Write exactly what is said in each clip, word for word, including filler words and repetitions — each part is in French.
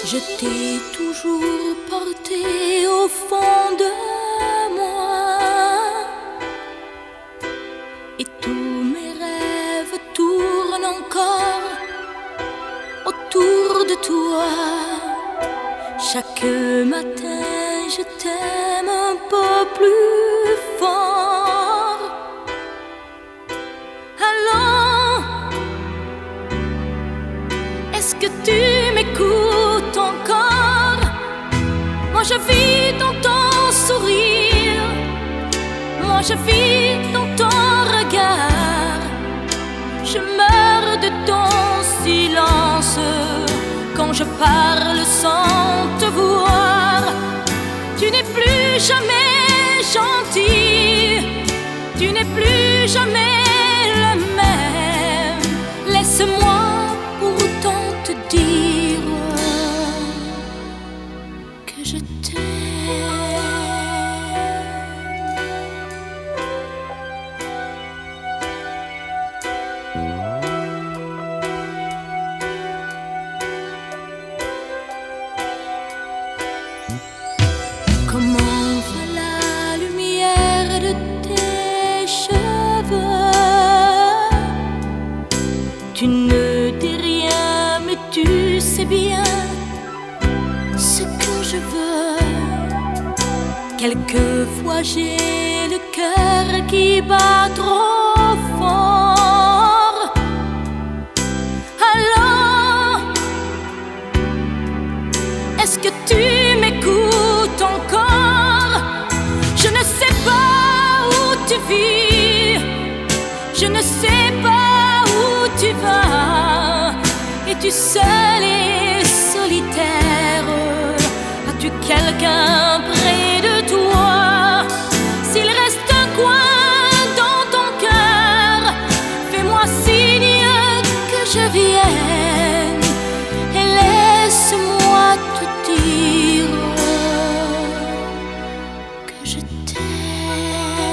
Je t'ai toujours porté au fond de moi, et tous mes rêves tournent encore autour de toi. Chaque matin je t'aime un peu plus fort. Alors, est-ce que tu m'écoutes encore? Moi je vis dans ton sourire, moi je vis dans ton regard. Je meurs de ton silence quand je parle sans te voir. Tu n'es plus jamais gentil, tu n'es plus jamais le même. Laisse-moi pourtant te dire que je t'aime. Comment va la lumière de tes cheveux? Tu ne dis rien, mais tu sais bien ce que je veux. Quelquefois j'ai le cœur qui bat trop fort. Alors, est-ce que tu m'écoutes encore? Je ne sais pas où tu vis, je ne sais pas où tu vas. Es-tu seul et solitaire? As-tu quelqu'un près de toi? S'il reste un coin dans ton cœur, fais-moi signe que je vienne et laisse-moi te dire que je t'aime.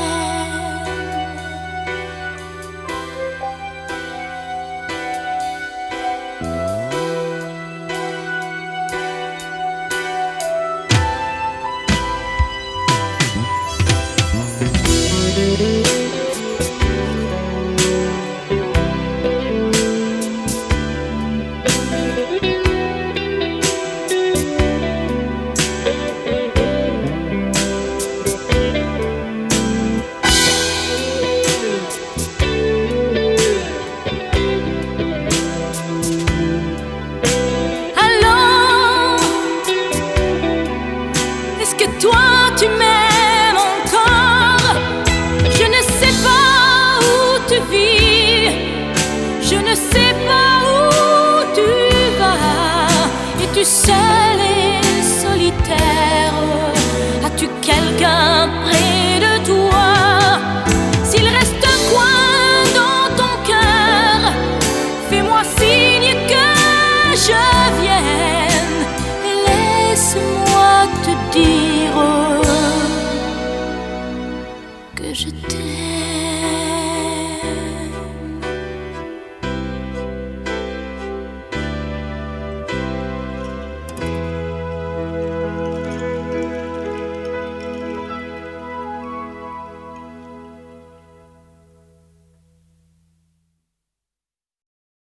Est-ce que toi tu m'aimes encore? Je ne sais pas où tu vis, je ne sais pas où tu vas. Es-tu seul et solitaire? As-tu quelqu'un près de toi? S'il reste un coin dans ton cœur, fais-moi signe que je vienne et laisse-moi te dire que je t'aime.